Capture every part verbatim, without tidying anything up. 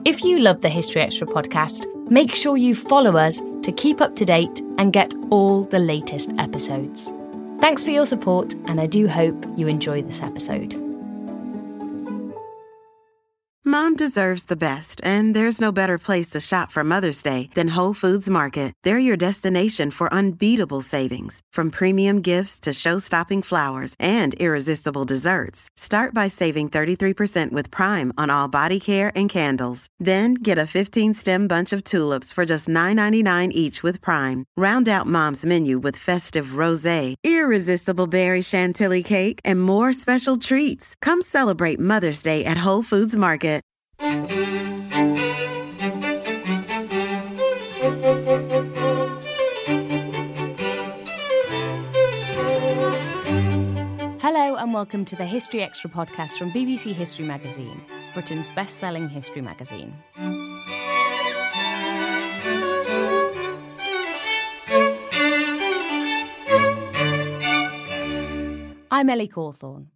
If you love the History Extra podcast, make sure you follow us to keep up to date and get all the latest episodes. Thanks for your support, and I do hope you enjoy this episode. Mom deserves the best, and there's no better place to shop for Mother's Day than Whole Foods Market. They're your destination for unbeatable savings, from premium gifts to show-stopping flowers and irresistible desserts. Start by saving thirty-three percent with Prime on all body care and candles. Then get a fifteen-stem bunch of tulips for just nine ninety-nine each with Prime. Round out Mom's menu with festive rosé, irresistible berry chantilly cake, and more special treats. Come celebrate Mother's Day at Whole Foods Market. Hello and welcome to the History Extra podcast from B B C History Magazine, Britain's best-selling history magazine. I'm Ellie Cawthorne.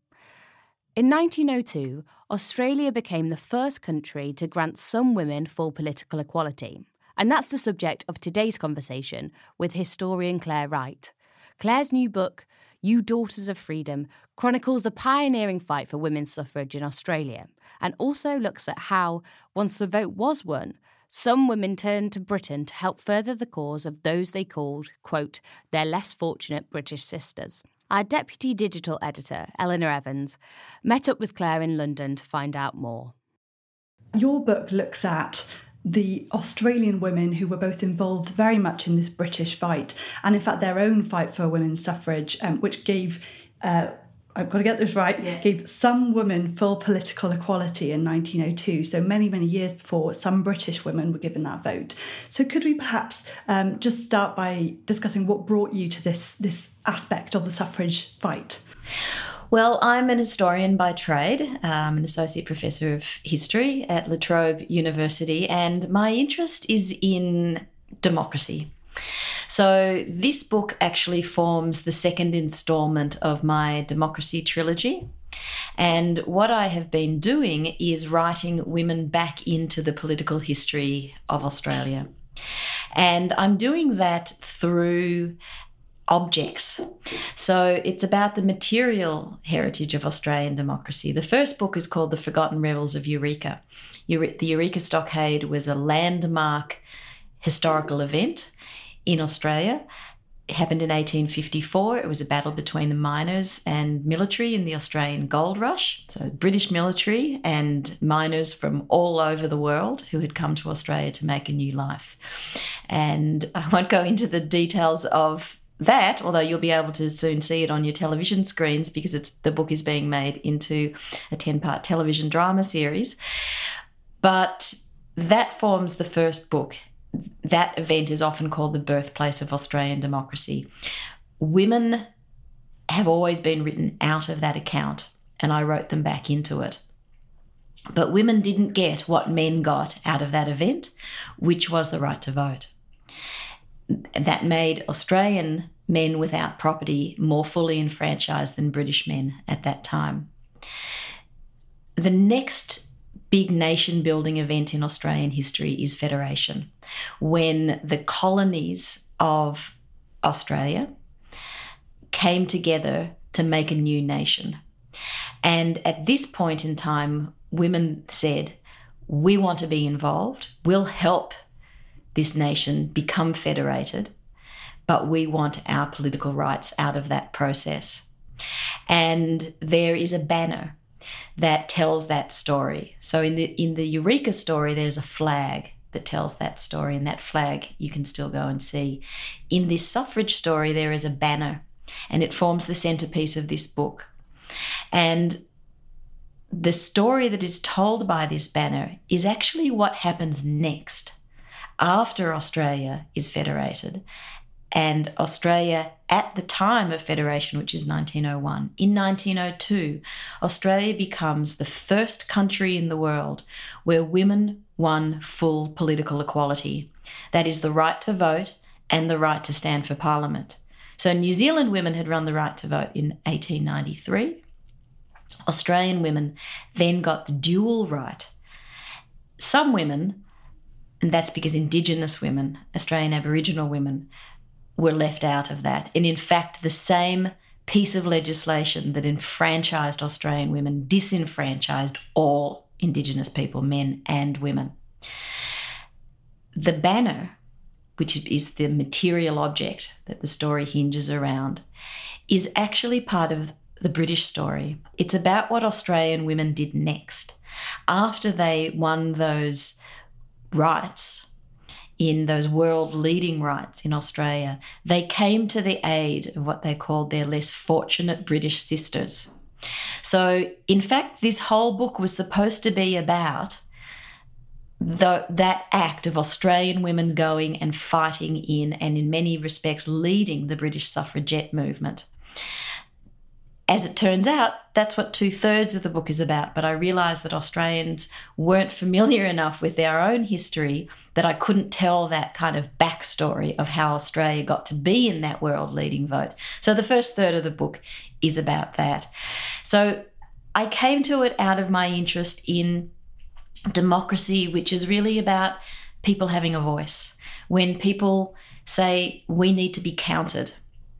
In nineteen oh two, Australia became the first country to grant some women full political equality. And that's the subject of today's conversation with historian Claire Wright. Claire's new book, You Daughters of Freedom, chronicles the pioneering fight for women's suffrage in Australia and also looks at how, once the vote was won, some women turned to Britain to help further the cause of those they called, quote, their less fortunate British sisters. Our deputy digital editor, Eleanor Evans, met up with Claire in London to find out more. Your book looks at the Australian women who were both involved very much in this British fight, and in fact their own fight for women's suffrage, um, which gave, uh, I've got to get this right, yeah. gave some women full political equality in nineteen oh two. So many, many years before, some British women were given that vote. So could we perhaps um, just start by discussing what brought you to this, this aspect of the suffrage fight? Well, I'm an historian by trade. I'm an associate professor of history at La Trobe University, and my interest is in democracy. So this book actually forms the second instalment of my democracy trilogy. And what I have been doing is writing women back into the political history of Australia. And I'm doing that through objects. So it's about the material heritage of Australian democracy. The first book is called The Forgotten Revels of Eureka. The Eureka Stockade was a landmark historical event in Australia. It happened in eighteen fifty-four. It was a battle between the miners and military in the Australian gold rush. So British military and miners from all over the world who had come to Australia to make a new life. And I won't go into the details of that, although you'll be able to soon see it on your television screens because it's the book is being made into a ten-part television drama series. But that forms the first book. That event is often called the birthplace of Australian democracy. Women have always been written out of that account, and I wrote them back into it. But women didn't get what men got out of that event, which was the right to vote. That made Australian men without property more fully enfranchised than British men at that time. The next big nation-building event in Australian history is Federation, when the colonies of Australia came together to make a new nation. And at this point in time, women said, we want to be involved, we'll help this nation become federated, but we want our political rights out of that process. And there is a banner that tells that story. So in the in the Eureka story, there's a flag that tells that story, and that flag you can still go and see. In this suffrage story, there is a banner, and it forms the centerpiece of this book. And the story that is told by this banner is actually what happens next after Australia is federated. And Australia, at the time of federation, which is nineteen oh one, in nineteen oh two, Australia becomes the first country in the world where women won full political equality. That is the right to vote and the right to stand for Parliament. So New Zealand women had won the right to vote in eighteen ninety-three. Australian women then got the dual right. some women, and that's because Indigenous women, Australian Aboriginal women, were left out of that. And in fact, the same piece of legislation that enfranchised Australian women disenfranchised all Indigenous people, men and women. The banner, which is the material object that the story hinges around, is actually part of the British story. It's about what Australian women did next. After they won those rights, in those world-leading rights in Australia, they came to the aid of what they called their less fortunate British sisters. So, in fact, this whole book was supposed to be about the, that act of Australian women going and fighting in, and in many respects leading, the British suffragette movement. As it turns out, that's what two-thirds of the book is about, but I realised that Australians weren't familiar enough with their own history that I couldn't tell that kind of backstory of how Australia got to be in that world-leading vote. So the first third of the book is about that. So I came to it out of my interest in democracy, which is really about people having a voice. When people say, we need to be counted.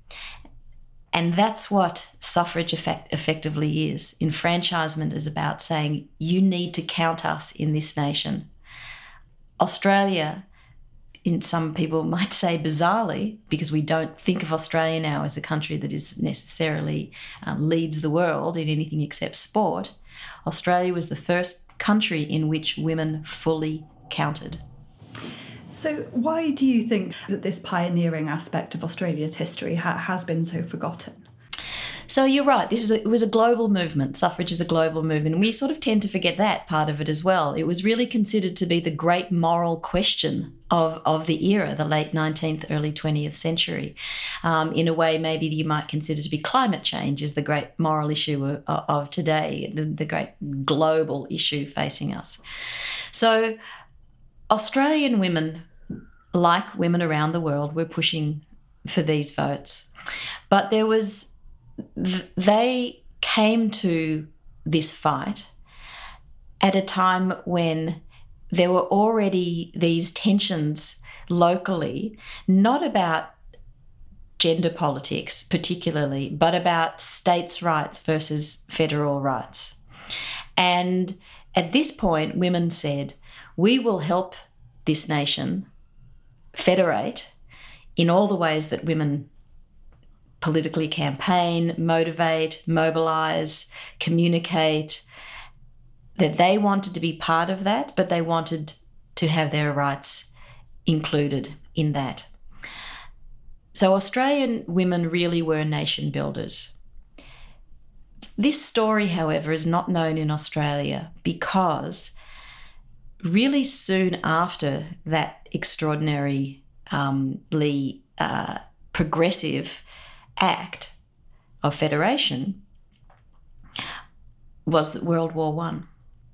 And that's what suffrage effect- effectively is. Enfranchisement is about saying, you need to count us in this nation. Australia, in some people might say bizarrely, because we don't think of Australia now as a country that is necessarily uh, leads the world in anything except sport, Australia was the first country in which women fully counted. So why do you think that this pioneering aspect of Australia's history ha- has been so forgotten? So you're right. This was a, it was a global movement. Suffrage is a global movement. And we sort of tend to forget that part of it as well. It was really considered to be the great moral question of, of the era, the late nineteenth, early twentieth century. Um, in a way, maybe you might consider to be climate change is the great moral issue of, of today, the, the great global issue facing us. So Australian women, like women around the world, were pushing for these votes. But there was, they came to this fight at a time when there were already these tensions locally, not about gender politics particularly, but about states' rights versus federal rights. And at this point, women said, we will help this nation federate in all the ways that women politically campaign, motivate, mobilise, communicate, that they wanted to be part of that, but they wanted to have their rights included in that. So Australian women really were nation builders. This story, however, is not known in Australia because really soon after that extraordinarily um, uh, progressive act of federation was World War One.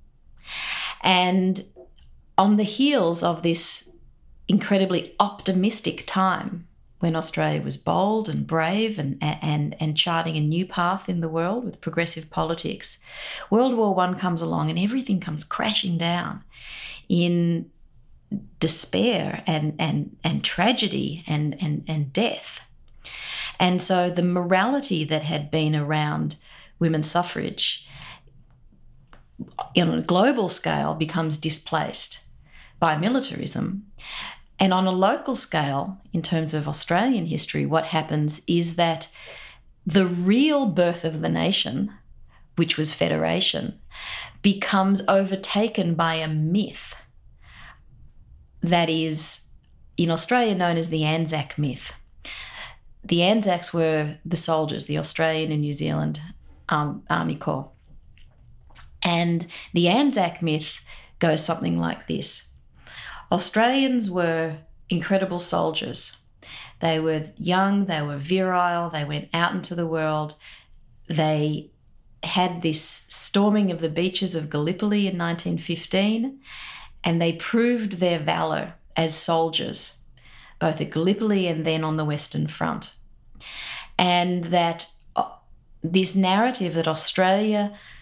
And on the heels of this incredibly optimistic time when Australia was bold and brave and, and, and charting a new path in the world with progressive politics, World War One comes along and everything comes crashing down in despair and, and, and tragedy and, and, and death. And so the morality that had been around women's suffrage on a global scale becomes displaced by militarism. And on a local scale, in terms of Australian history, what happens is that the real birth of the nation, which was federation, becomes overtaken by a myth that is, in Australia, known as the Anzac myth. The Anzacs were the soldiers, the Australian and New Zealand um, Army Corps. And the Anzac myth goes something like this. Australians were incredible soldiers. They were young, they were virile, they went out into the world. They had this storming of the beaches of Gallipoli in nineteen fifteen, and they proved their valour as soldiers, both at Gallipoli and then on the Western Front. And that uh, this narrative that Australia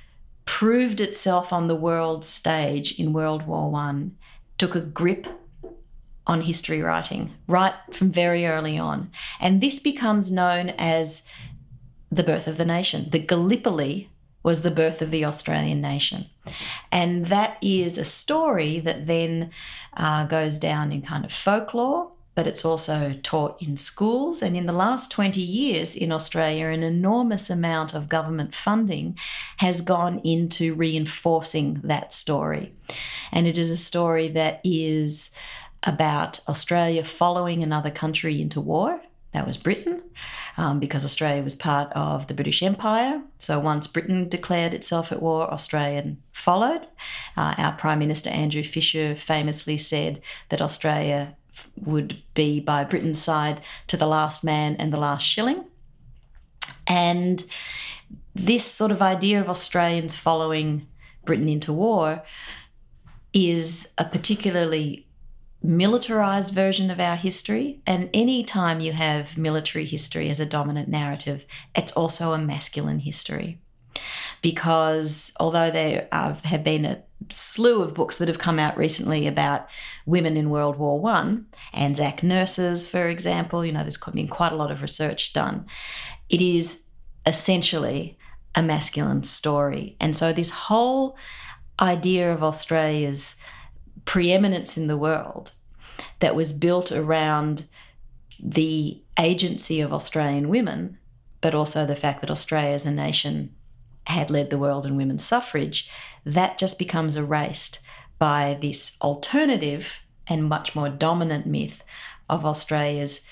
proved itself on the world stage in World War One, took a grip on history writing right from very early on. And this becomes known as the birth of the nation. The Gallipoli was the birth of the Australian nation. And that is a story that then uh, goes down in kind of folklore, but it's also taught in schools. And in the last twenty years in Australia, an enormous amount of government funding has gone into reinforcing that story. And it is a story that is about Australia following another country into war. That was Britain, um, because Australia was part of the British Empire. So once Britain declared itself at war, Australia followed. Uh, our Prime Minister, Andrew Fisher, famously said that Australia would be by Britain's side to the last man and the last shilling. And this sort of idea of Australians following Britain into war is a particularly militarized version of our history. And any time you have military history as a dominant narrative, it's also a masculine history. Because although there uh, have been a slew of books that have come out recently about women in World War One, Anzac nurses, for example, you know, there's been quite a lot of research done. It is essentially a masculine story. And so this whole idea of Australia's preeminence in the world that was built around the agency of Australian women, but also the fact that Australia as a nation had led the world in women's suffrage, that just becomes erased by this alternative and much more dominant myth of Australia's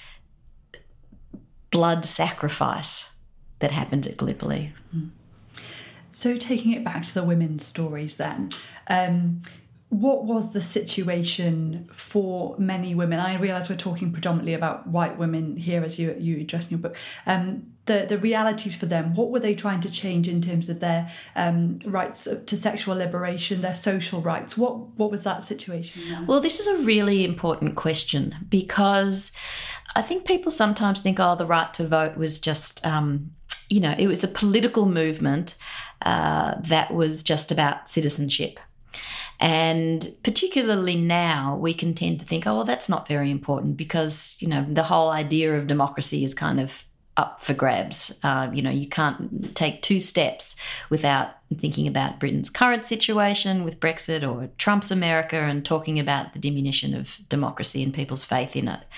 blood sacrifice that happened at Gallipoli. So taking it back to the women's stories then, um, what was the situation for many women? I realise we're talking predominantly about white women here, as you you address in your book. Um, the the realities for them, what were they trying to change in terms of their um, rights to sexual liberation, their social rights? What what was that situation then? Well, this is a really important question, because I think people sometimes think, oh, the right to vote was just, um, you know, it was a political movement uh, that was just about citizenship. And particularly now, we can tend to think, oh, well, that's not very important, because, you know, the whole idea of democracy is kind of up for grabs. Uh, you know, you can't take two steps without thinking about Britain's current situation with Brexit or Trump's America and talking about the diminution of democracy and people's faith in it.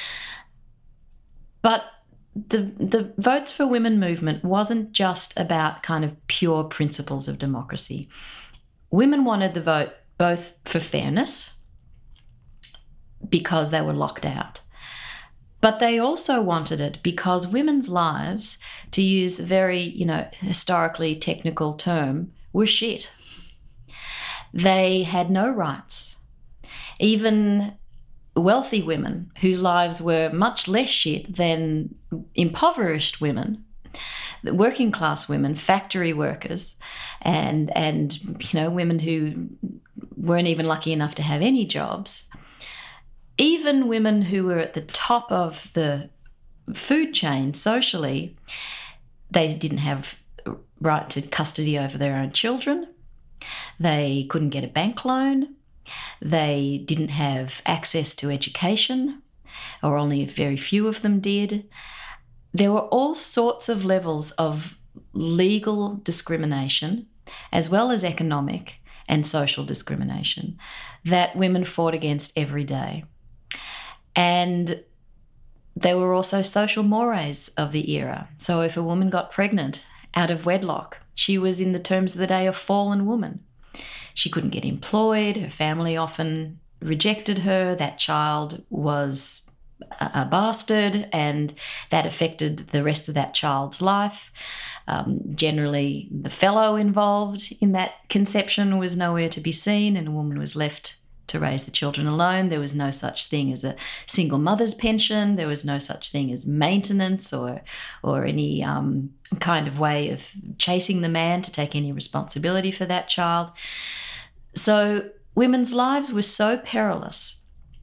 But the the Votes for Women movement wasn't just about kind of pure principles of democracy. Women wanted the vote both for fairness, because they were locked out, but they also wanted it because women's lives, to use a very, you know, historically technical term, were shit. They had no rights. Even wealthy women whose lives were much less shit than impoverished women, working class women, factory workers, and and you know, women who weren't even lucky enough to have any jobs, even women who were at the top of the food chain socially, they didn't have right to custody over their own children. They couldn't get a bank loan. They didn't have access to education, or only very few of them did. There were all sorts of levels of legal discrimination, as well as economic and social discrimination, that women fought against every day. And there were also social mores of the era. So if a woman got pregnant out of wedlock, she was, in the terms of the day, a fallen woman. She couldn't get employed. Her family often rejected her. That child was a bastard, and that affected the rest of that child's life. Um, generally, the fellow involved in that conception was nowhere to be seen, and a woman was left to raise the children alone. There was no such thing as a single mother's pension. There was no such thing as maintenance or or any um, kind of way of chasing the man to take any responsibility for that child. So women's lives were so perilous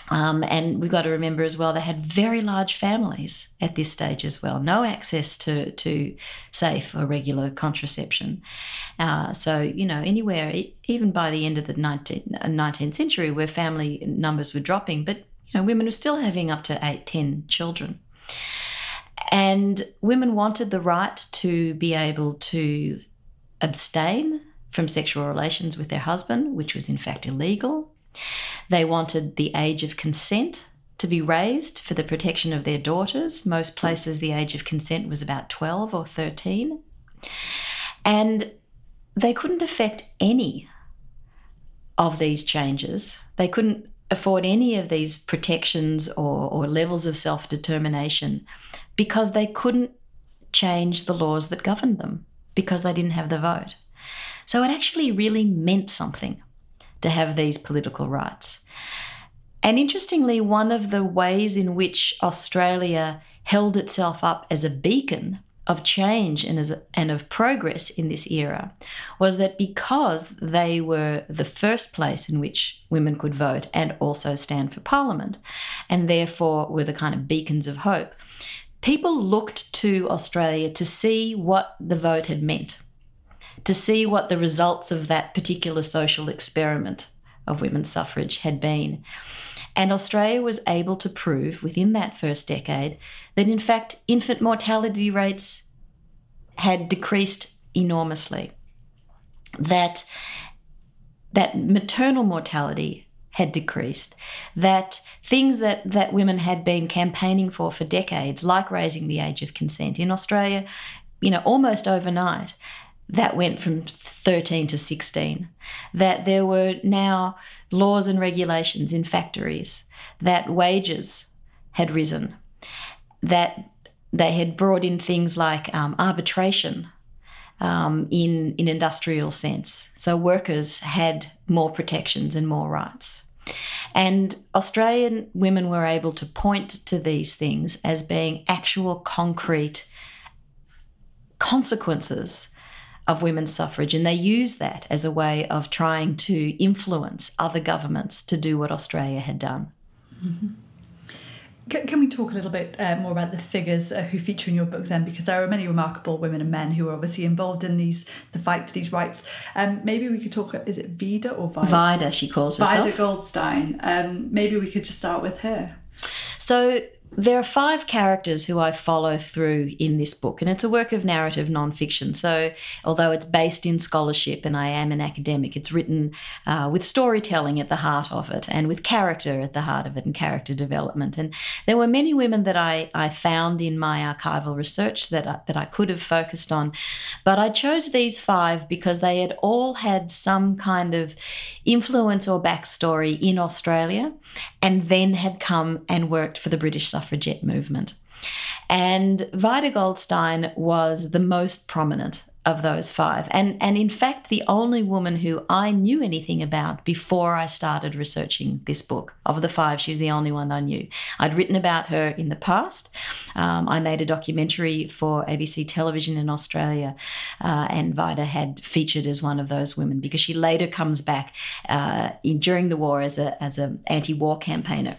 Um, and we've got to remember as well, they had very large families at this stage as well, no access to, to safe or regular contraception. Uh, so, you know, anywhere, even by the end of the nineteenth century, where family numbers were dropping, but, you know, women were still having up to eight, ten children. And women wanted the right to be able to abstain from sexual relations with their husband, which was in fact illegal. They wanted the age of consent to be raised for the protection of their daughters. Most places the age of consent was about twelve or thirteen. And they couldn't affect any of these changes. They couldn't afford any of these protections or, or levels of self-determination because they couldn't change the laws that governed them because they didn't have the vote. So it actually really meant something to have these political rights. And interestingly, one of the ways in which Australia held itself up as a beacon of change and, as a, and of progress in this era was that because they were the first place in which women could vote and also stand for parliament, and therefore were the kind of beacons of hope, people looked to Australia to see what the vote had meant, to see what the results of that particular social experiment of women's suffrage had been. And Australia was able to prove within that first decade that, in fact, infant mortality rates had decreased enormously, that, that maternal mortality had decreased, that things that, that women had been campaigning for for decades, like raising the age of consent in Australia, you know, almost overnight, that went from thirteen to sixteen, that there were now laws and regulations in factories, that wages had risen, that they had brought in things like um, arbitration um, in, in industrial sense. So workers had more protections and more rights. And Australian women were able to point to these things as being actual concrete consequences of women's suffrage, and they use that as a way of trying to influence other governments to do what Australia had done. Mm-hmm. Can, can we talk a little bit uh, more about the figures uh, who feature in your book then? Because there are many remarkable women and men who are obviously involved in these the fight for these rights. Um, maybe we could talk, is it Vida or Vida? Vida, she calls herself. Vida Goldstein. Um, maybe we could just start with her. So there are five characters who I follow through in this book, and it's a work of narrative nonfiction. So although it's based in scholarship and I am an academic, it's written uh, with storytelling at the heart of it and with character at the heart of it and character development. And there were many women that I, I found in my archival research that I, that I could have focused on, but I chose these five because they had all had some kind of influence or backstory in Australia and then had come and worked for the British suffragette movement. And Vida Goldstein was the most prominent of those five. And, and in fact, the only woman who I knew anything about before I started researching this book. Of the five, she's the only one I knew. I'd written about her in the past. Um, I made a documentary for A B C television in Australia, uh, and Vida had featured as one of those women because she later comes back uh, in, during the war as a as an anti-war campaigner.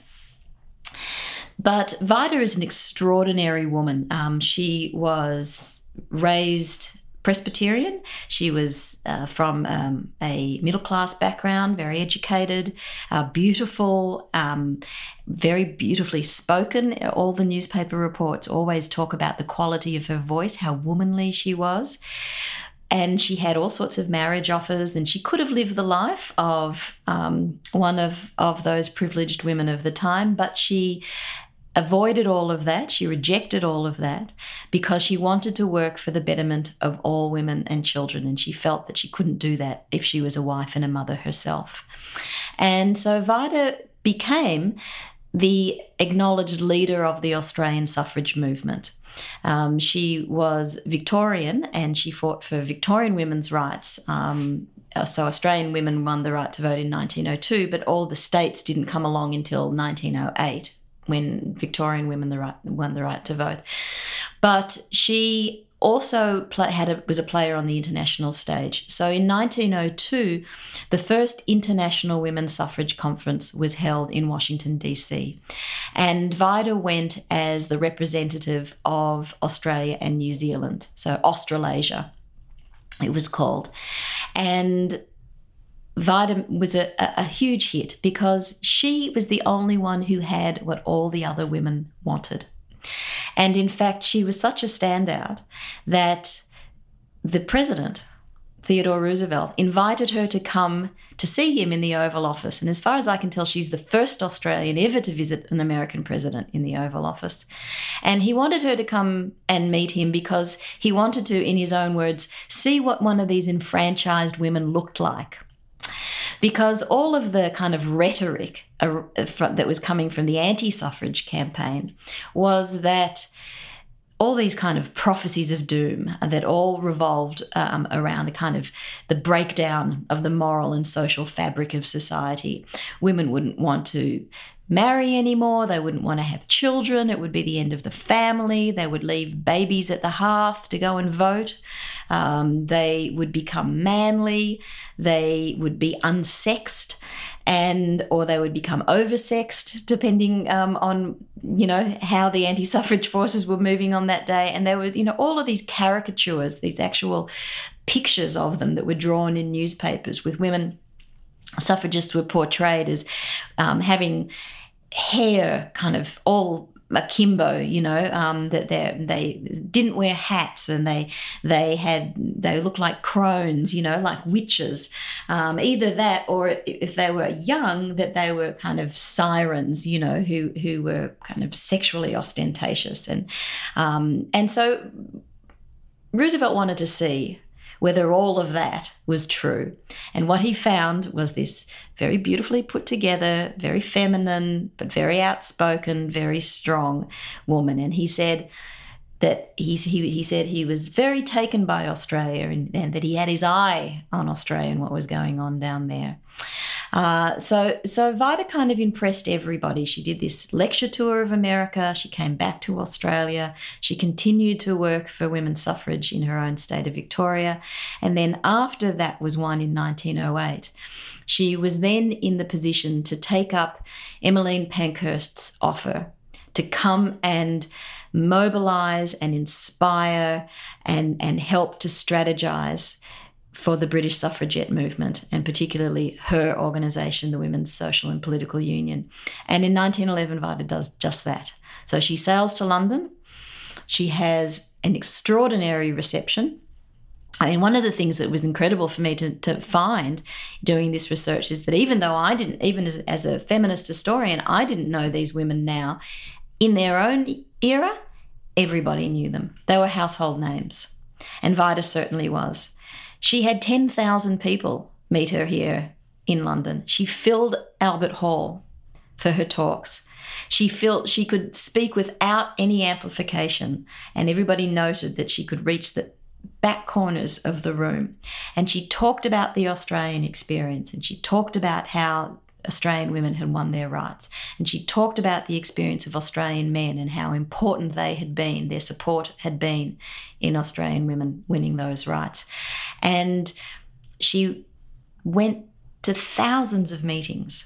But Vida is an extraordinary woman. Um, she was raised Presbyterian. She was uh, from um, a middle-class background, very educated, uh, beautiful, um, very beautifully spoken. All the newspaper reports always talk about the quality of her voice, how womanly she was. And she had all sorts of marriage offers, and she could have lived the life of um, one of, of those privileged women of the time, but she avoided all of that. She rejected all of that because she wanted to work for the betterment of all women and children, and she felt that she couldn't do that if she was a wife and a mother herself. And so Vida became the acknowledged leader of the Australian suffrage movement. Um, she was Victorian, and she fought for Victorian women's rights. Um, so Australian women won the right to vote in nineteen oh two, but all the states didn't come along until nineteen oh eight, when Victorian women the right, won the right to vote. But she also play, had a, was a player on the international stage. So in nineteen oh two, the first International Women's Suffrage Conference was held in Washington, D C. And Vida went as the representative of Australia and New Zealand, so Australasia, it was called. And Vida was a, a huge hit because she was the only one who had what all the other women wanted. And in fact, she was such a standout that the president, Theodore Roosevelt, invited her to come to see him in the Oval Office. And as far as I can tell, she's the first Australian ever to visit an American president in the Oval Office. And he wanted her to come and meet him because he wanted to, in his own words, see what one of these enfranchised women looked like. Because all of the kind of rhetoric uh, that was coming from the anti-suffrage campaign was that all these kind of prophecies of doom that all revolved um, around a kind of the breakdown of the moral and social fabric of society. Women wouldn't want to marry anymore. They wouldn't want to have children. It would be the end of the family. They would leave babies at the hearth to go and vote. Um, they would become manly. They would be unsexed, and or they would become oversexed, depending um, on you know how the anti-suffrage forces were moving on that day. And there were you know all of these caricatures, these actual pictures of them that were drawn in newspapers with women. Suffragists were portrayed as um, having hair kind of all akimbo, you know, um, that they they didn't wear hats, and they they had they looked like crones, you know, like witches. Um, either that, or if they were young, that they were kind of sirens, you know, who who were kind of sexually ostentatious, and um, and so Roosevelt wanted to see whether all of that was true. And what he found was this very beautifully put together, very feminine, but very outspoken, very strong woman. And he said that he, he, he said he was very taken by Australia, and, and that he had his eye on Australia and what was going on down there. Uh, so, so Vida kind of impressed everybody. She did this lecture tour of America. She came back to Australia. She continued to work for women's suffrage in her own state of Victoria. And then after that was won in nineteen oh eight, she was then in the position to take up Emmeline Pankhurst's offer to come and mobilise and inspire and, and help to strategise for the British suffragette movement, and particularly her organisation, the Women's Social and Political Union. And in nineteen eleven, Vida does just that. So she sails to London. She has an extraordinary reception. I mean, one of the things that was incredible for me to, to find doing this research is that even though I didn't, even as, as a feminist historian, I didn't know these women now, in their own era, everybody knew them. They were household names. And Vida certainly was. She had ten thousand people meet her here in London. She filled Albert Hall for her talks. She felt she could speak without any amplification, and everybody noted that she could reach the back corners of the room. And she talked about the Australian experience, and she talked about how Australian women had won their rights. And she talked about the experience of Australian men and how important they had been, their support had been in Australian women winning those rights. And she went to thousands of meetings,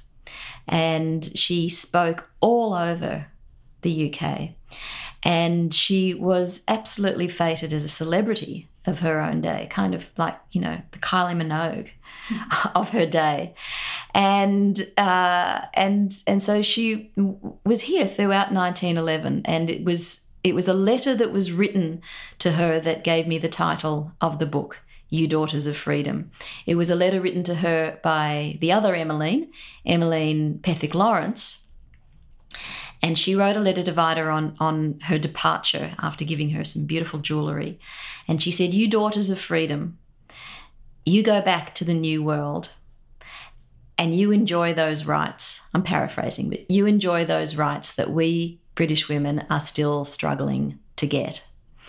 and she spoke all over the U K. And she was absolutely fated as a celebrity of her own day, kind of like, you know, the Kylie Minogue of her day. And uh, and and so she was here throughout nineteen eleven, and it was it was a letter that was written to her that gave me the title of the book, You Daughters of Freedom. It was a letter written to her by the other Emmeline, Emmeline Pethick-Lawrence. And she wrote a letter to Vida on, on her departure after giving her some beautiful jewellery. And she said, you daughters of freedom, you go back to the new world and you enjoy those rights. I'm paraphrasing, but you enjoy those rights that we British women are still struggling to get.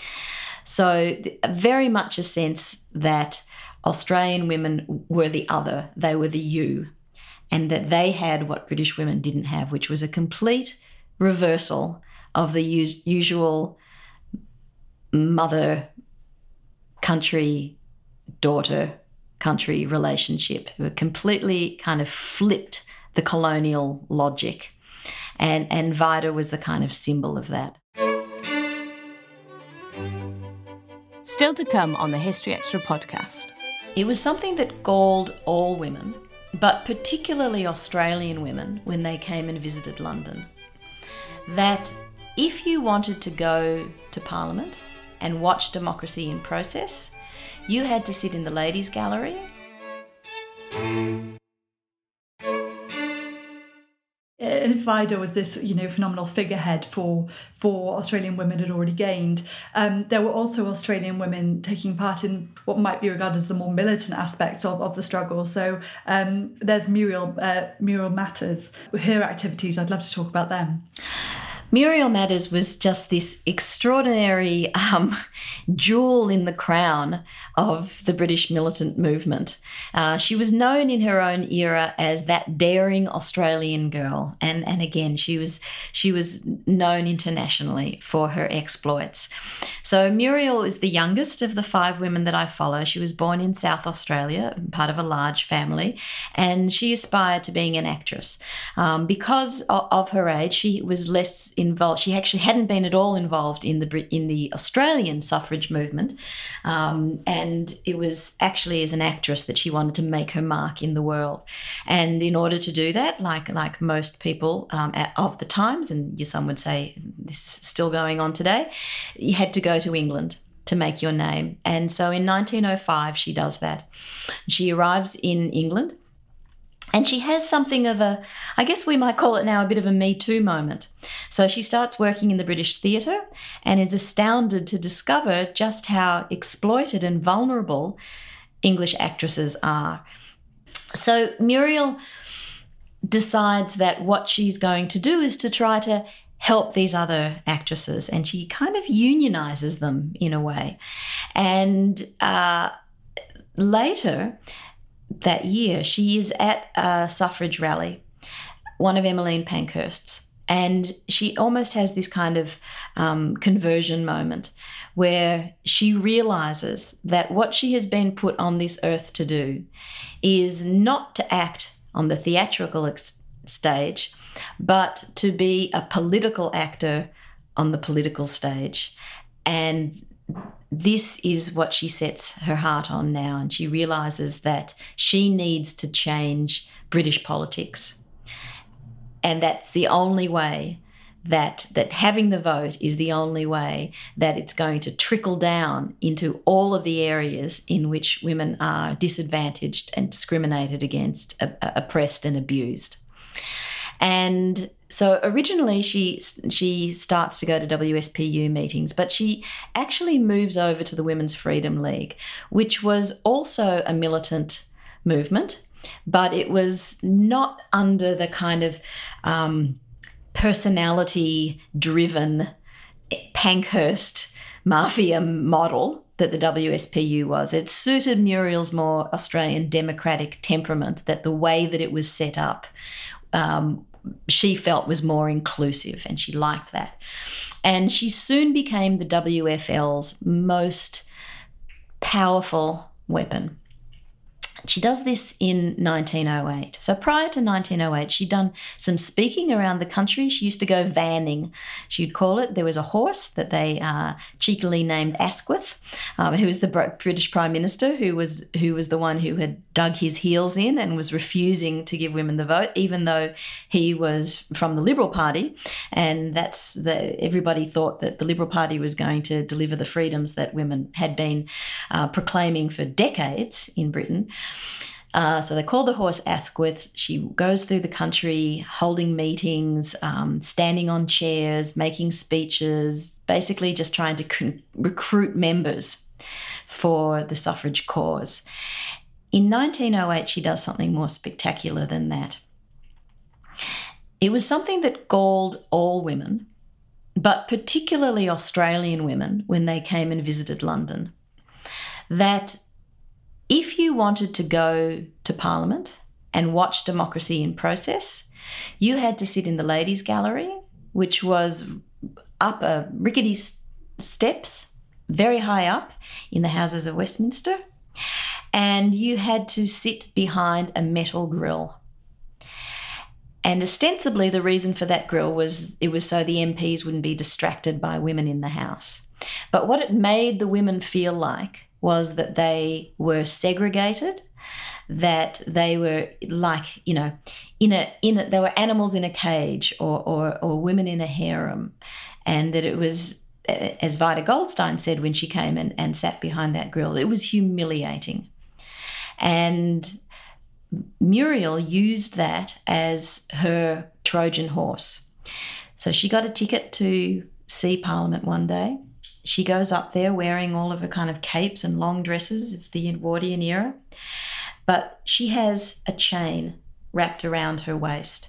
So very much a sense that Australian women were the other, they were the you, and that they had what British women didn't have, which was a complete reversal of the us- usual mother country-daughter, country relationship, who completely kind of flipped the colonial logic. And, and Vida was a kind of symbol of that. Still to come on the History Extra podcast. It was something that galled all women, but particularly Australian women when they came and visited London, that if you wanted to go to Parliament and watch democracy in process, you had to sit in the ladies' gallery. And Vida was this, you know, phenomenal figurehead for for Australian women had already gained. Um, there were also Australian women taking part in what might be regarded as the more militant aspects of, of the struggle. So um, there's Muriel uh, Muriel Matters. Her activities, I'd love to talk about them. Muriel Matters was just this extraordinary um, jewel in the crown of the British militant movement. Uh, she was known in her own era as that daring Australian girl, and and again she was she was known internationally for her exploits. So Muriel is the youngest of the five women that I follow. She was born in South Australia, part of a large family, and she aspired to being an actress. Um, because of, of her age, she was less involved. She actually hadn't been at all involved in the in the Australian suffrage movement, um, and it was actually as an actress that she wanted to make her mark in the world. And in order to do that, like like most people um, of the times, and some would say this is still going on today, you had to go to England to make your name. And so in nineteen oh five, she does that. She arrives in England. And she has something of a, I guess we might call it now a bit of a Me Too moment. So she starts working in the British theatre and is astounded to discover just how exploited and vulnerable English actresses are. So Muriel decides that what she's going to do is to try to help these other actresses, and she kind of unionises them in a way. And uh, later that year, she is at a suffrage rally, one of Emmeline Pankhurst's, and she almost has this kind of um, conversion moment where she realises that what she has been put on this earth to do is not to act on the theatrical ex- stage, but to be a political actor on the political stage. And this is what she sets her heart on now, and she realises that she needs to change British politics. And that's the only way that, that having the vote is the only way that it's going to trickle down into all of the areas in which women are disadvantaged and discriminated against, uh, oppressed and abused. And so originally she she starts to go to W S P U meetings, but she actually moves over to the Women's Freedom League, which was also a militant movement, but it was not under the kind of um, personality-driven Pankhurst mafia model that the W S P U was. It suited Muriel's more Australian democratic temperament, that the way that it was set up um, she felt was more inclusive, and she liked that. And she soon became the W F L's most powerful weapon. She does this in nineteen oh eight. So prior to nineteen oh eight, she'd done some speaking around the country. She used to go vanning, she'd call it. There was a horse that they uh, cheekily named Asquith, um, who was the British Prime Minister, who was who was the one who had dug his heels in and was refusing to give women the vote, even though he was from the Liberal Party. And that's the everybody thought that the Liberal Party was going to deliver the freedoms that women had been uh, proclaiming for decades in Britain. Uh, so they call the horse Asquith. She goes through the country holding meetings, um, standing on chairs, making speeches, basically just trying to con- recruit members for the suffrage cause. In nineteen oh eight, she does something more spectacular than that. It was something that galled all women, but particularly Australian women when they came and visited London, that if you wanted to go to Parliament and watch democracy in process, you had to sit in the ladies' gallery, which was up a rickety steps very high up in the Houses of Westminster, and you had to sit behind a metal grille. And ostensibly the reason for that grille was it was so the M Ps wouldn't be distracted by women in the House. But what it made the women feel like was that they were segregated, that they were like, you know, in a in a, they were animals in a cage, or or, or women in a harem, and that it was, as Vida Goldstein said when she came and, and sat behind that grille, it was humiliating. And Muriel used that as her Trojan horse. So she got a ticket to see Parliament one day. She goes up there wearing all of her kind of capes and long dresses of the Edwardian era, but she has a chain wrapped around her waist.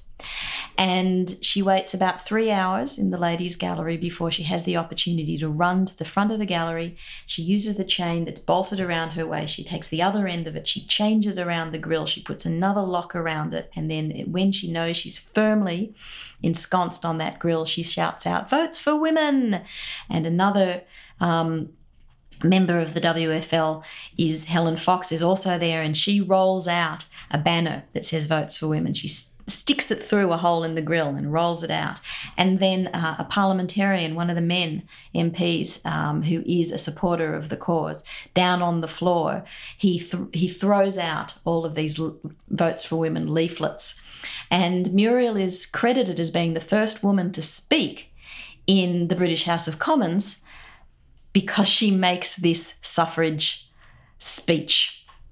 And she waits about three hours in the ladies' gallery before she has the opportunity to run to the front of the gallery. She uses the chain that's bolted around her waist. She takes the other end of it. She changes it around the grille. She puts another lock around it. And then when she knows she's firmly ensconced on that grille, she shouts out, "Votes for women!" And another um, member of the W F L is Helen Fox, is also there, and she rolls out a banner that says "Votes for Women." She sticks it through a hole in the grille and rolls it out. And then uh, a parliamentarian, one of the men M Ps, um, who is a supporter of the cause, down on the floor, he th- he throws out all of these l- Votes for Women leaflets. And Muriel is credited as being the first woman to speak in the British House of Commons because she makes this suffrage speech.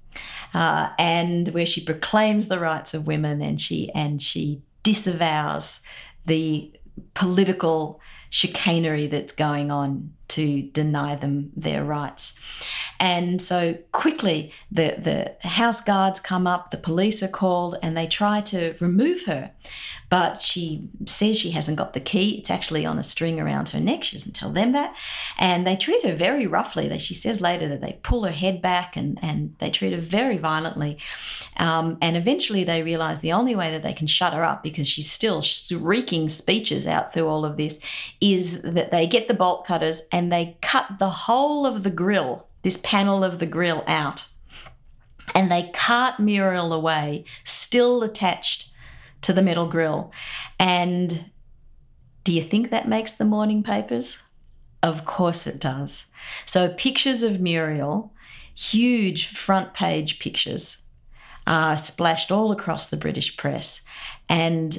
Uh, and where she proclaims the rights of women, and she and she disavows the political chicanery that's going on to deny them their rights. And so quickly the, the House Guards come up, the police are called, and they try to remove her. But she says she hasn't got the key. It's actually on a string around her neck. She doesn't tell them that. And they treat her very roughly. She says later that they pull her head back and, and they treat her very violently. Um, and eventually they realise the only way that they can shut her up, because she's still shrieking speeches out through all of this, is that they get the bolt cutters and they cut the whole of the grille, this panel of the grille, out. And they cart Muriel away, still attached to the metal grille. And do you think that makes the morning papers? Of course it does. So pictures of Muriel, huge front page pictures, are splashed all across the British press. And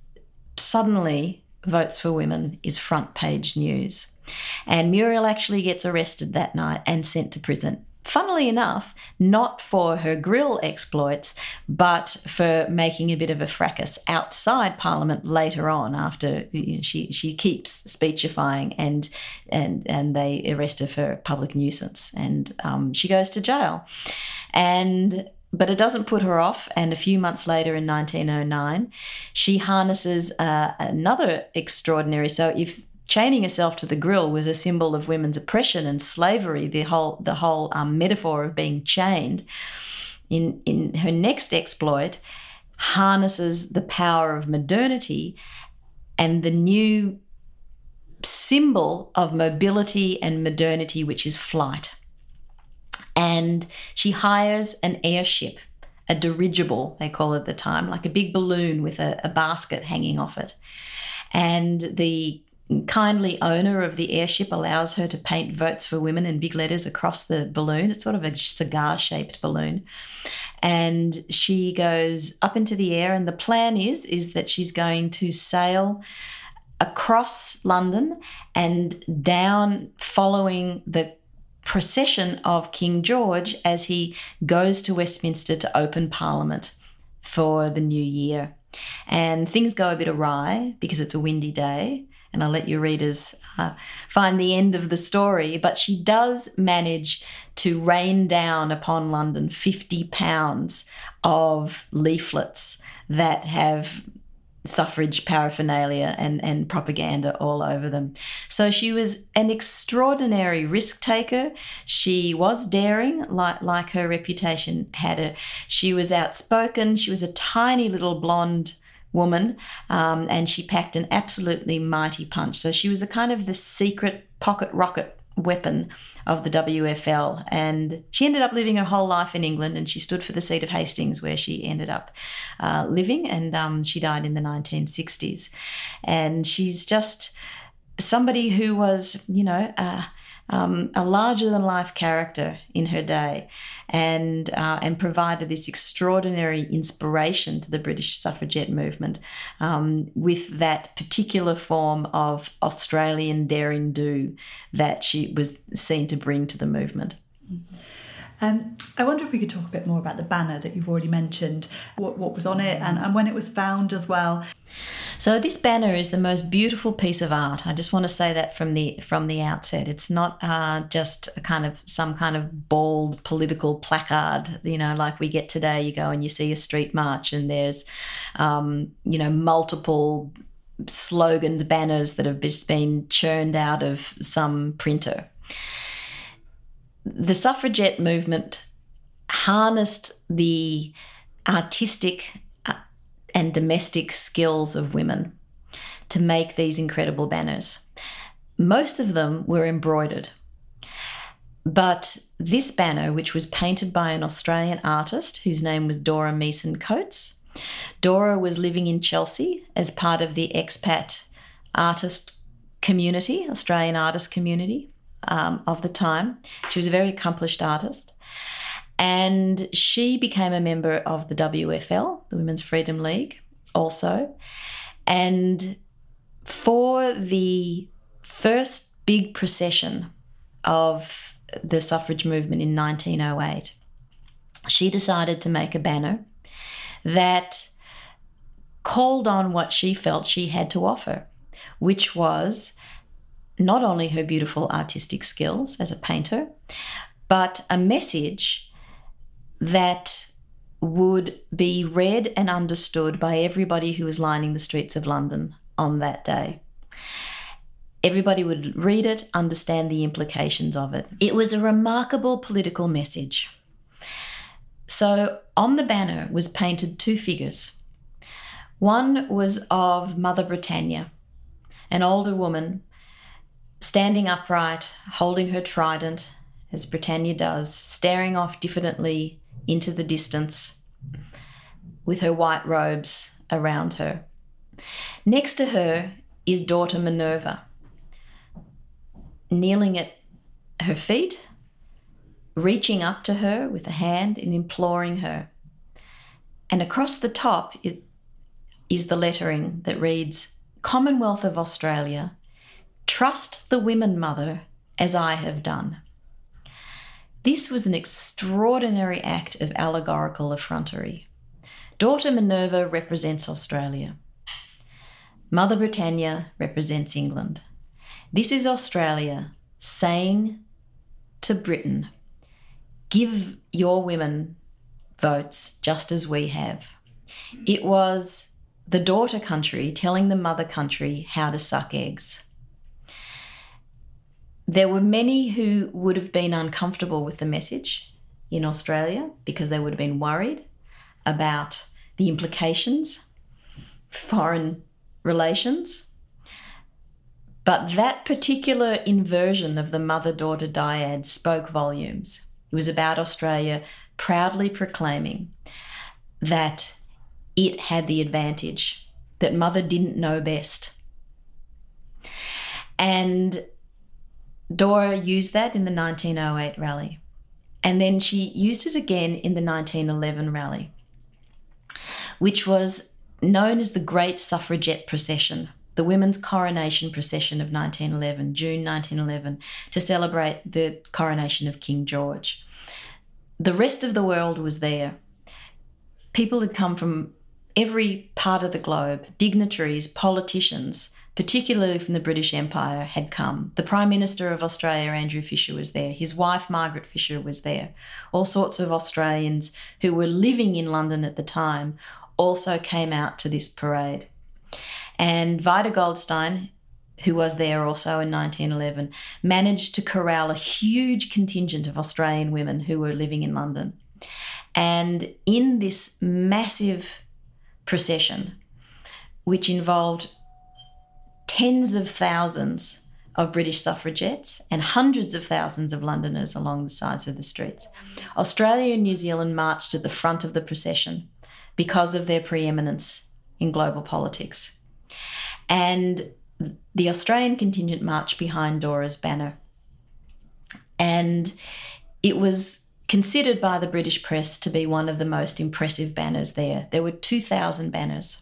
suddenly Votes for Women is front page news. And Muriel actually gets arrested that night and sent to prison. Funnily enough, not for her grille exploits, but for making a bit of a fracas outside Parliament later on, after you know, she she keeps speechifying, and and and they arrest her for public nuisance, and um, she goes to jail. And but it doesn't put her off, and a few months later in nineteen oh nine, she harnesses uh, another extraordinary, so if chaining herself to the grille was a symbol of women's oppression and slavery, the whole the whole um, metaphor of being chained, in, in her next exploit harnesses the power of modernity and the new symbol of mobility and modernity, which is flight. And she hires an airship, a dirigible, they call it at the time, like a big balloon with a, a basket hanging off it. And the kindly owner of the airship allows her to paint Votes for Women in big letters across the balloon. It's sort of a cigar-shaped balloon. And she goes up into the air, and the plan is, is that she's going to sail across London and down, following the procession of King George as he goes to Westminster to open Parliament for the new year. And things go a bit awry because it's a windy day, and I'll let your readers uh, find the end of the story. But she does manage to rain down upon London fifty pounds of leaflets that have suffrage paraphernalia and, and propaganda all over them. So she was an extraordinary risk taker. She was daring, like, like her reputation had her. She was outspoken. She was a tiny little blonde woman, um, and she packed an absolutely mighty punch. So she was a kind of the secret pocket rocket weapon of the W F L. And she ended up living her whole life in England, and she stood for the seat of Hastings, where she ended up uh, living, and um, she died in the nineteen sixties. And she's just somebody who was, you know, uh, um, a larger-than-life character in her day, and uh, and provided this extraordinary inspiration to the British suffragette movement um, with that particular form of Australian daring-do that she was seen to bring to the movement. Um, I wonder if we could talk a bit more about the banner that you've already mentioned, what, what was on it and, and when it was found as well. So this banner is the most beautiful piece of art. I just want to say that from the from the outset. It's not uh, just a kind of some kind of bald political placard, you know, like we get today. You go and you see a street march and there's, um, you know, multiple sloganed banners that have just been churned out of some printer. The suffragette movement harnessed the artistic and domestic skills of women to make these incredible banners. Most of them were embroidered. But this banner, which was painted by an Australian artist whose name was Dora Meeson Coates, Dora was living in Chelsea as part of the expat artist community, Australian artist community um, of the time. She was a very accomplished artist. And she became a member of the W F L, the Women's Freedom League, also. And for the first big procession of the suffrage movement in nineteen oh eight, she decided to make a banner that called on what she felt she had to offer, which was not only her beautiful artistic skills as a painter, but a message that would be read and understood by everybody who was lining the streets of London on that day. Everybody would read it, understand the implications of it. It was a remarkable political message. So on the banner was painted two figures. One was of Mother Britannia, an older woman standing upright, holding her trident, as Britannia does, staring off diffidently into the distance with her white robes around her. Next to her is daughter Minerva, kneeling at her feet, reaching up to her with a hand and imploring her. And across the top is the lettering that reads, Commonwealth of Australia, trust the women, mother, as I have done. This was an extraordinary act of allegorical effrontery. Daughter Minerva represents Australia. Mother Britannia represents England. This is Australia saying to Britain, give your women votes just as we have. It was the daughter country telling the mother country how to suck eggs. There were many who would have been uncomfortable with the message in Australia because they would have been worried about the implications, foreign relations. But that particular inversion of the mother-daughter dyad spoke volumes. It was about Australia proudly proclaiming that it had the advantage, that mother didn't know best. And Dora used that in the nineteen oh eight rally. And then she used it again in the nineteen eleven rally, which was known as the Great Suffragette Procession, the Women's Coronation Procession of nineteen eleven, June nineteen eleven, to celebrate the coronation of King George. The rest of the world was there. People had come from every part of the globe, dignitaries, politicians, particularly from the British Empire, had come. The Prime Minister of Australia, Andrew Fisher, was there. His wife, Margaret Fisher, was there. All sorts of Australians who were living in London at the time also came out to this parade. And Vida Goldstein, who was there also in nineteen eleven, managed to corral a huge contingent of Australian women who were living in London. And in this massive procession, which involved tens of thousands of British suffragettes and hundreds of thousands of Londoners along the sides of the streets. Australia and New Zealand marched at the front of the procession because of their preeminence in global politics. And the Australian contingent marched behind Dora's banner. And it was considered by the British press to be one of the most impressive banners there. There were two thousand banners.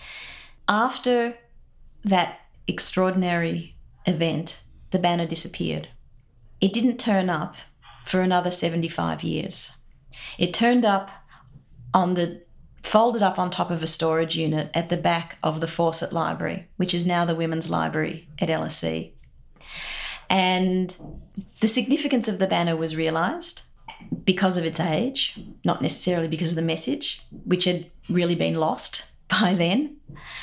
After that extraordinary event, the banner disappeared. It didn't turn up for another seventy-five years. It turned up on the, folded up on top of a storage unit at the back of the Fawcett Library, which is now the Women's Library at L S E. And the significance of the banner was realised because of its age, not necessarily because of the message, which had really been lost by then.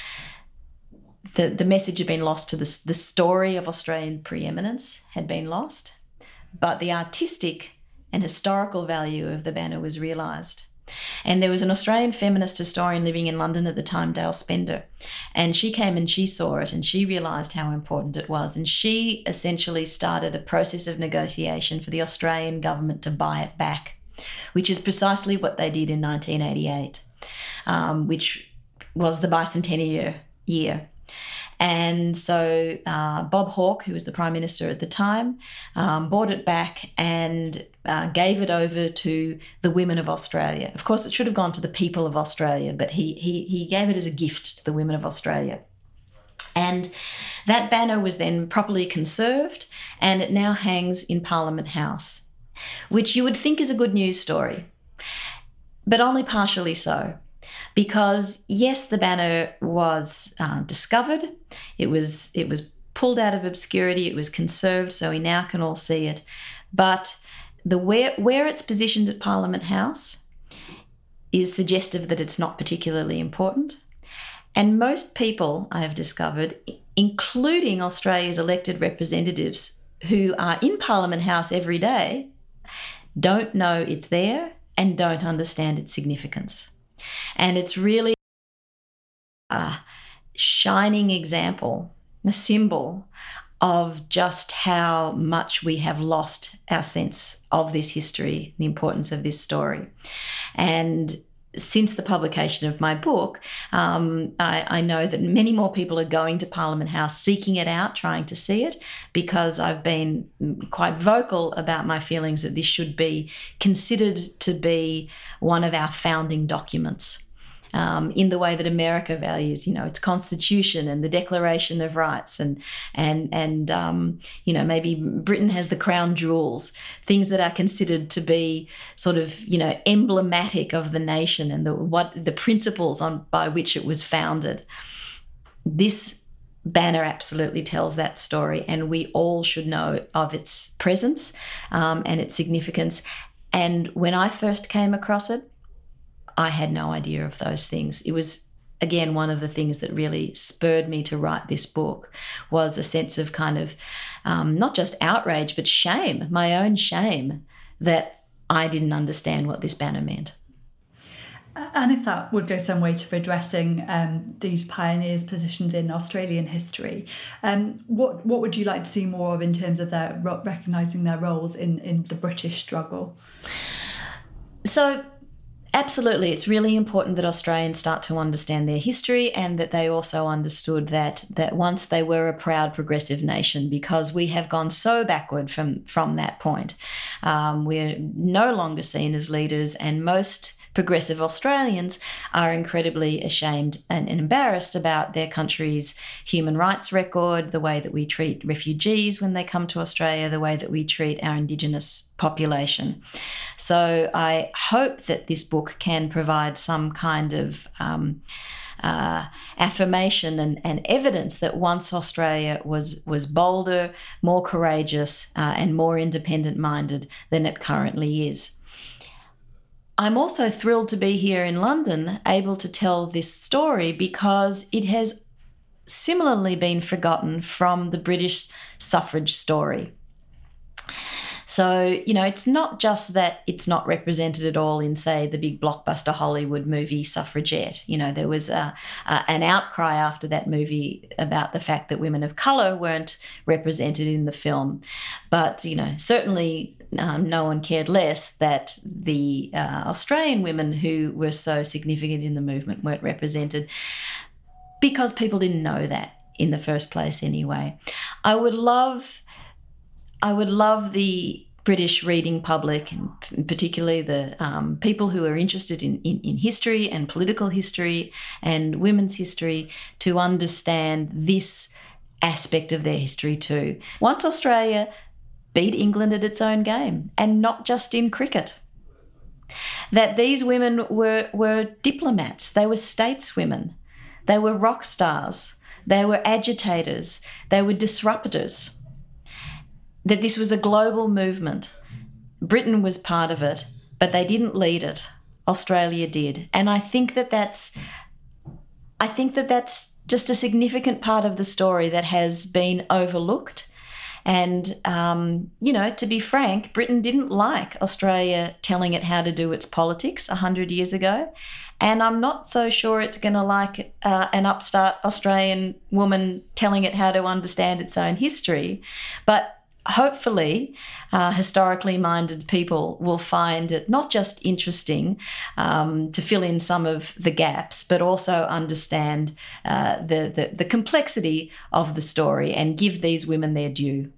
The, the message had been lost to the, the story of Australian preeminence had been lost, but the artistic and historical value of the banner was realised. And there was an Australian feminist historian living in London at the time, Dale Spender, and she came and she saw it and she realised how important it was, and she essentially started a process of negotiation for the Australian government to buy it back, which is precisely what they did in nineteen eighty-eight, um, which was the bicentennial year. And so uh, Bob Hawke, who was the Prime Minister at the time, um, bought it back and uh, gave it over to the women of Australia. Of course, it should have gone to the people of Australia, but he, he, he gave it as a gift to the women of Australia. And that banner was then properly conserved, and it now hangs in Parliament House, which you would think is a good news story, but only partially so. Because yes, the banner was uh, discovered, it was it was pulled out of obscurity, it was conserved, so we now can all see it. But the where where it's positioned at Parliament House is suggestive that it's not particularly important. And most people, I have discovered, including Australia's elected representatives who are in Parliament House every day, don't know it's there and don't understand its significance. And it's really a shining example, a symbol of just how much we have lost our sense of this history, the importance of this story. And since the publication of my book, um, I, I know that many more people are going to Parliament House, seeking it out, trying to see it, because I've been quite vocal about my feelings that this should be considered to be one of our founding documents. Um, in the way that America values, you know, its Constitution and the Declaration of Rights, and and and um, you know, maybe Britain has the crown jewels, things that are considered to be sort of, you know, emblematic of the nation and the what the principles on by which it was founded. This banner absolutely tells that story, and we all should know of its presence um, and its significance. And when I first came across it, I had no idea of those things. It was, again, one of the things that really spurred me to write this book, was a sense of kind of um, not just outrage, but shame, my own shame that I didn't understand what this banner meant. And if that would go some way to redressing um, these pioneers' positions in Australian history, um, what what would you like to see more of in terms of their recognising their roles in, in the British struggle? So, absolutely, it's really important that Australians start to understand their history, and that they also understood that that once they were a proud progressive nation, because we have gone so backward from, from that point. Um, we're no longer seen as leaders, and most progressive Australians are incredibly ashamed and, and embarrassed about their country's human rights record, the way that we treat refugees when they come to Australia, the way that we treat our Indigenous population. So I hope that this book can provide some kind of um, uh, affirmation and, and evidence that once Australia was, was bolder, more courageous, uh, and more independent-minded than it currently is. I'm also thrilled to be here in London, able to tell this story, because it has similarly been forgotten from the British suffrage story. So, you know, it's not just that it's not represented at all in, say, the big blockbuster Hollywood movie Suffragette. You know, there was a, a, an outcry after that movie about the fact that women of colour weren't represented in the film. But, you know, certainly um, no one cared less that the uh, Australian women who were so significant in the movement weren't represented, because people didn't know that in the first place anyway. I would love... I would love the British reading public, and particularly the um, people who are interested in, in, in history and political history and women's history, to understand this aspect of their history too. Once Australia beat England at its own game, and not just in cricket. That these women were, were diplomats, they were stateswomen, they were rock stars, they were agitators, they were disruptors. That this was a global movement. Britain was part of it, but they didn't lead it. Australia did. And I think that that's, I think that that's just a significant part of the story that has been overlooked. And, um, you know, to be frank, Britain didn't like Australia telling it how to do its politics one hundred years ago. And I'm not so sure it's going to like uh, an upstart Australian woman telling it how to understand its own history. But hopefully, uh, historically minded people will find it not just interesting um, to fill in some of the gaps, but also understand uh, the, the, the complexity of the story and give these women their due.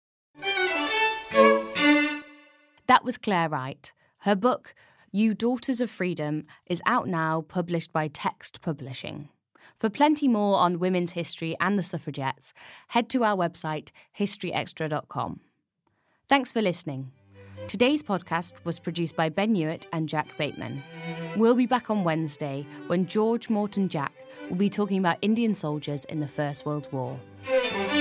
That was Claire Wright. Her book, You Daughters of Freedom, is out now, published by Text Publishing. For plenty more on women's history and the suffragettes, head to our website, history extra dot com. Thanks for listening. Today's podcast was produced by Ben Hewitt and Jack Bateman. We'll be back on Wednesday when George Morton Jack will be talking about Indian soldiers in the First World War.